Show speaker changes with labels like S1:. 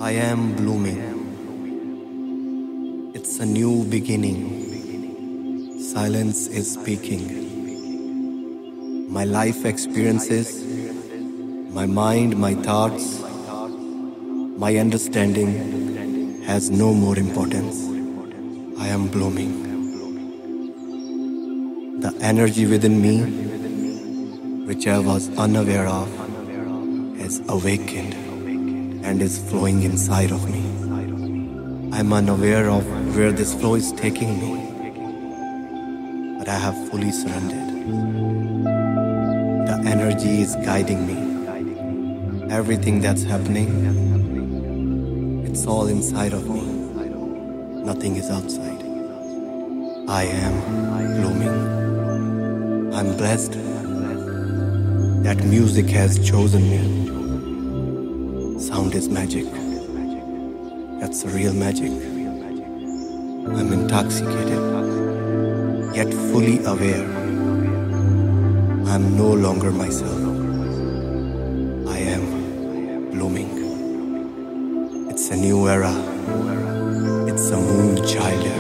S1: I am blooming. It's a new beginning. Silence is speaking. My life experiences, my mind, my thoughts, my understanding has no more importance. I am blooming. The energy within me, which I was unaware of, has awakened and is flowing inside of me. I'm unaware of where this flow is taking me, but I have fully surrendered. The energy is guiding me. Everything that's happening, it's all inside of me. Nothing is outside. I am blooming. I'm blessed that music has chosen me. Sound is magic. That's a real magic. I'm intoxicated, yet fully aware. I'm no longer myself. I am blooming. It's a new era. It's a moon child.